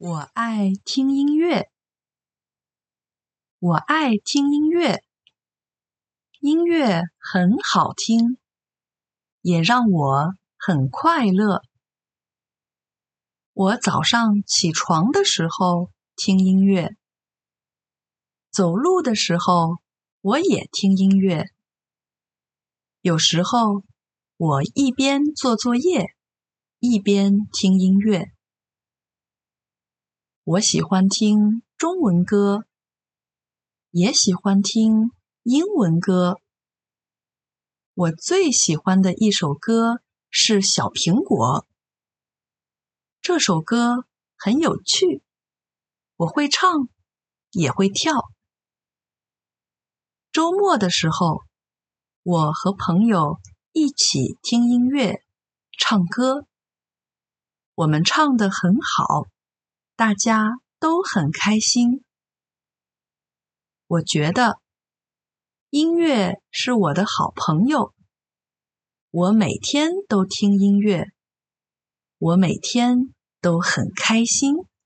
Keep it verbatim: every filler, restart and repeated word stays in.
我爱听音乐，我爱听音乐，音乐很好听，也让我很快乐。我早上起床的时候听音乐，走路的时候我也听音乐。有时候我一边做作业，一边听音乐。我喜欢听中文歌，也喜欢听英文歌。我最喜欢的一首歌是《小苹果》，这首歌很有趣，我会唱，也会跳。周末的时候，我和朋友一起听音乐，唱歌。我们唱得很好，大家都很开心。我觉得音乐是我的好朋友，我每天都听音乐，我每天都很开心。